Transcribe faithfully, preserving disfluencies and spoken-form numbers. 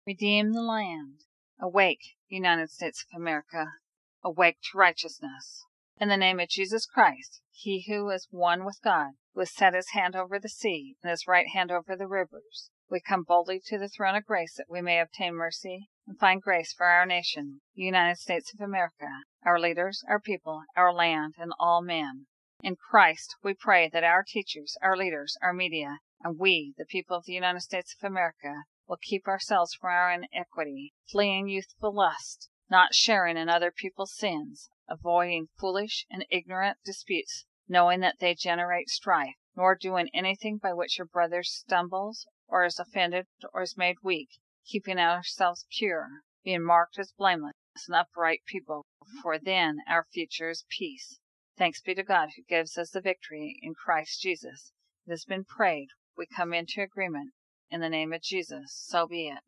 Redeem the land. Awake, United States of America. Awake to righteousness. In the name of Jesus Christ, He who is one with God, who has set His hand over the sea and His right hand over the rivers, we come boldly to the throne of grace that we may obtain mercy and find grace for our nation, the United States of America, our leaders, our people, our land, and all men. In Christ, we pray that our teachers, our leaders, our media, and we, the people of the United States of America, will keep ourselves from our iniquity, fleeing youthful lust, not sharing in other people's sins, avoiding foolish and ignorant disputes, knowing that they generate strife, nor doing anything by which your brother stumbles, or is offended, or is made weak, keeping ourselves pure, being marked as blameless and upright people, for then our future is peace. Thanks be to God who gives us the victory in Christ Jesus. It has been prayed. We come into agreement. In the name of Jesus, so be it.